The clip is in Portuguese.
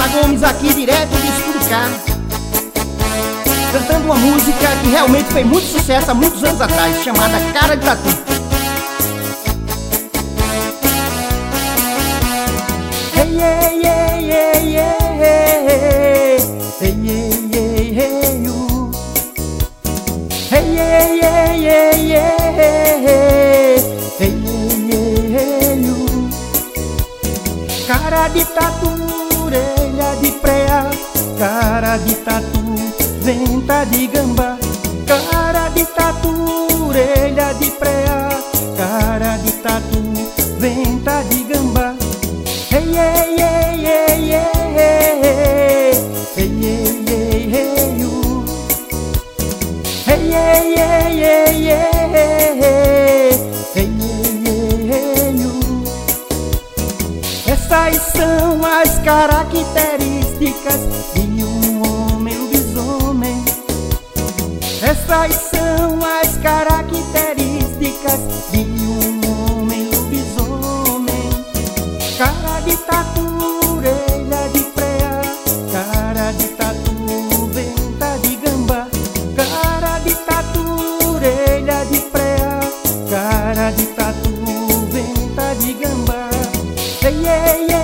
Fala Gomes aqui direto de Esturucá, cantando uma música que realmente fez muito sucesso há muitos anos atrás, chamada Cara de Tatu. Hey, hey, hey, hey, hey, hey, hey, hey, you. Hey, hey, hey, hey, hey, hey, hey, you. Cara de tatu, orelha de preá, cara de tatu, venta de gambá. Cara de tatu, orelha de preá, cara de tatu, venta de gambá. Hey, hey, hey, hey, hey, hey, hey, hey, hey, you. Hey, hey, hey, hey, hey, hey, hey, you. Essas são as características de um homem lobisomem. Essas são as características de um homem lobisomem. Cara de tatu, orelha de preá, cara de tatu, venta de gambá. Cara de tatu, orelha de preá, cara de tatu, venta de gambá. Hey, hey, hey.